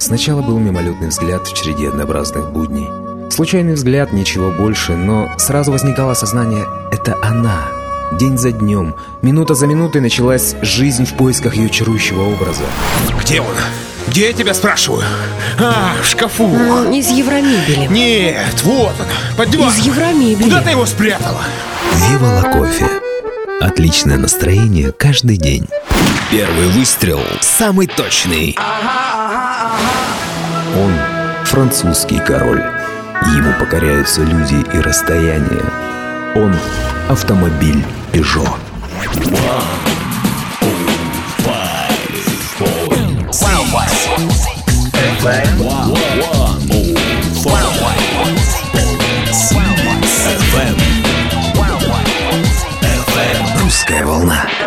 Сначала был мимолетный взгляд в череде однообразных будней. Случайный взгляд, ничего больше, но сразу возникало сознание — это она. День за днем, минута за минутой началась жизнь в поисках ее чарующего образа. Где он? Где я тебя спрашиваю? В шкафу. Из Евромебели. Нет, вот он, под диваном. Из Евромебели. Куда ты его спрятала? Вива Ла Кофе. Отличное настроение каждый день. Первый выстрел самый точный. Он французский король. Ему покоряются люди и расстояния. Он автомобиль Peugeot. Русская волна.